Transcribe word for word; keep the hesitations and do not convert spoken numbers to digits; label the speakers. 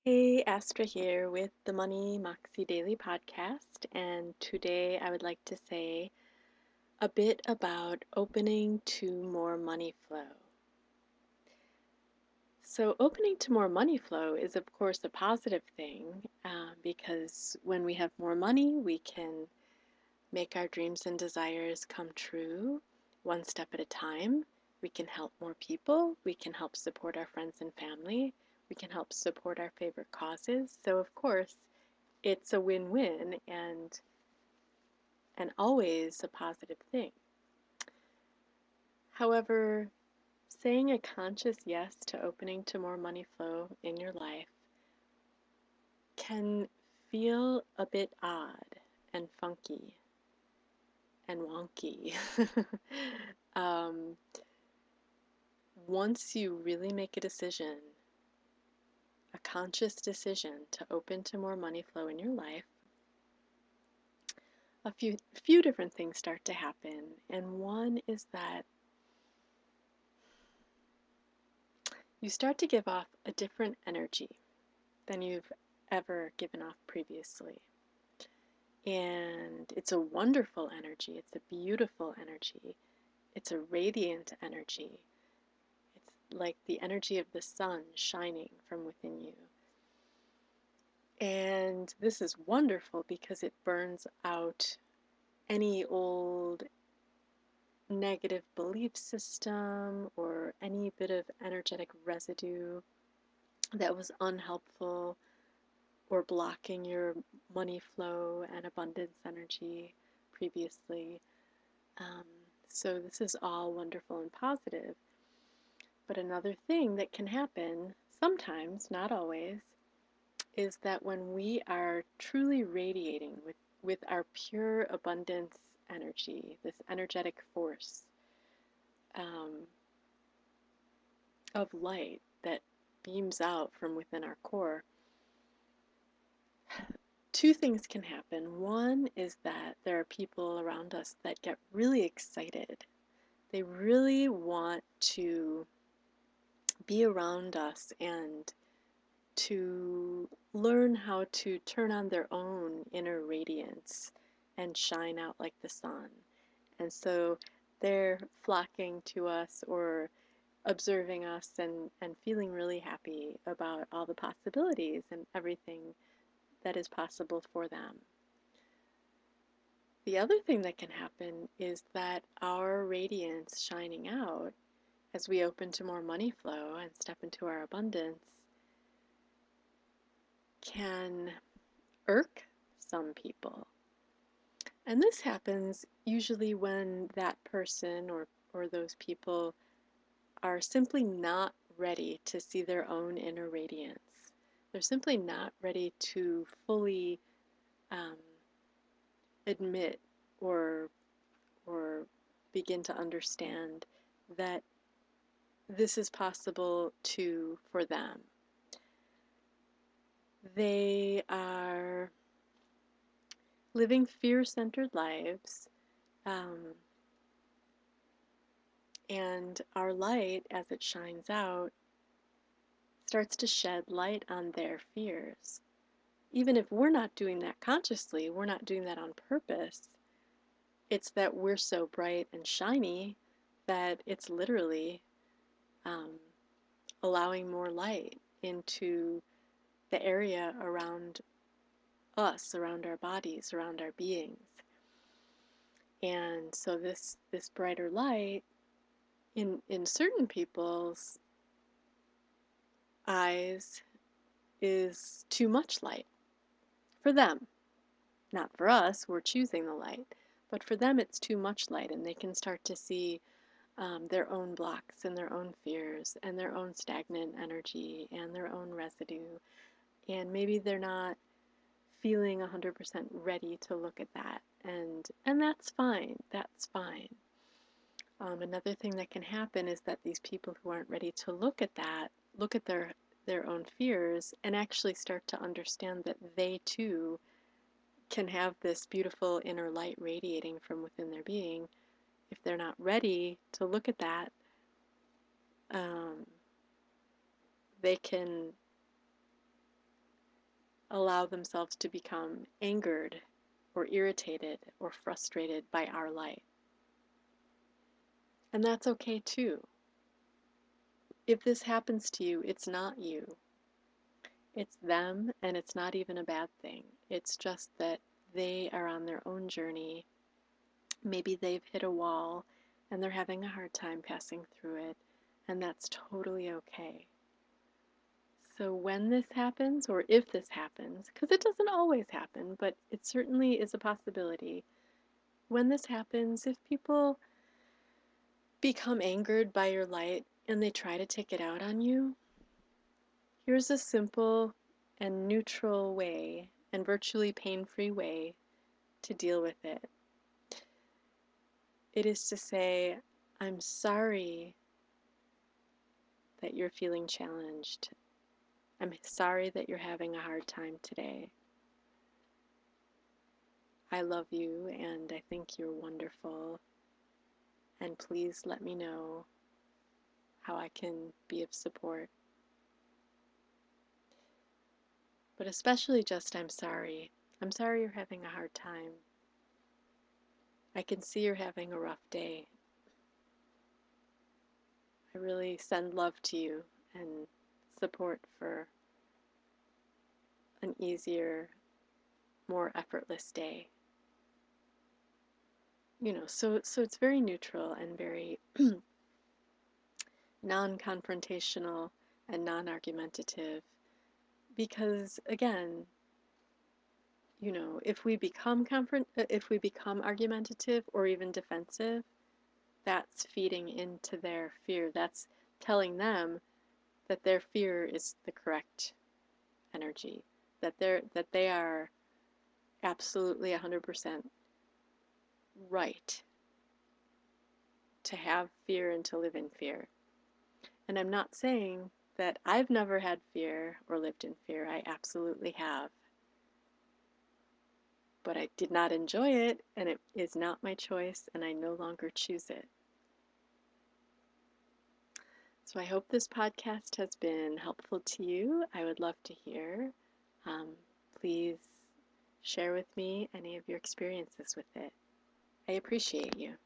Speaker 1: Hey, Astra here with the Money Moxie Daily Podcast, and today I would like to say a bit about opening to more money flow. So, opening to more money flow is, of course, a positive thing uh, because when we have more money, we can make our dreams and desires come true one step at a time. We can help more people. We can help support our friends and family. We can help support our favorite causes. So, of course, it's a win-win and and always a positive thing. However, saying a conscious yes to opening to more money flow in your life can feel a bit odd and funky and wonky. um, once you really make a decision, a conscious decision to open to more money flow in your life, a few few different things start to happen. And one is that you start to give off a different energy than you've ever given off previously. And it's a wonderful energy. It's a beautiful energy. It's a radiant energy. It's like the energy of the sun shining from within you. And this is wonderful because it burns out any old negative belief system or any bit of energetic residue that was unhelpful or blocking your money flow and abundance energy previously. Um, so this is all wonderful and positive. But another thing that can happen sometimes, not always, is that when we are truly radiating with, with our pure abundance energy, this energetic force um, of light that beams out from within our core, two things can happen. One is that there are people around us that get really excited. They really want to be around us and to learn how to turn on their own inner radiance and shine out like the sun. And so they're flocking to us or observing us and, and feeling really happy about all the possibilities and everything that is possible for them. The other thing that can happen is that our radiance shining out as we open to more money flow and step into our abundance can irk some people. And this happens usually when that person or, or those people are simply not ready to see their own inner radiance. They're simply not ready to fully um, admit or or begin to understand that this is possible too for them. They are living fear-centered lives, um, and our light, as it shines out, starts to shed light on their fears. Even if we're not doing that consciously, we're not doing that on purpose, it's that we're so bright and shiny that it's literally um, allowing more light into the area around us, around our bodies, around our beings. And so this this brighter light in in certain people's eyes is too much light for them. Not for us, we're choosing the light, but for them it's too much light, and they can start to see um, their own blocks and their own fears and their own stagnant energy and their own residue. And maybe they're not feeling one hundred percent ready to look at that. And, and that's fine. That's fine. Um, another thing that can happen is that these people who aren't ready to look at that, look at their, their own fears and actually start to understand that they too can have this beautiful inner light radiating from within their being. If they're not ready to look at that, um, they can allow themselves to become angered or irritated or frustrated by our light. And that's okay too. If this happens to you, it's not you. It's them, and it's not even a bad thing. It's just that they are on their own journey. Maybe they've hit a wall and they're having a hard time passing through it, and that's totally okay. So when this happens, or if this happens, because it doesn't always happen, but it certainly is a possibility, when this happens, if people become angered by your light and they try to take it out on you, here's a simple and neutral way and virtually pain-free way to deal with it. It is to say, I'm sorry that you're feeling challenged. I'm sorry that you're having a hard time today. I love you and I think you're wonderful. And please let me know how I can be of support. But especially just, I'm sorry. I'm sorry you're having a hard time. I can see you're having a rough day. I really send love to you and support for an easier, more effortless day. You know, so so it's very neutral and very non-confrontational and non-argumentative, because again, you know, if we become confront if we become argumentative or even defensive, that's feeding into their fear. That's telling them that their fear is the correct energy, that they're that they are absolutely one hundred percent right to have fear and to live in fear. And I'm not saying that I've never had fear or lived in fear. I absolutely have. But I did not enjoy it, and it is not my choice, and I no longer choose it. So I hope this podcast has been helpful to you. I would love to hear. Um, please share with me any of your experiences with it. I appreciate you.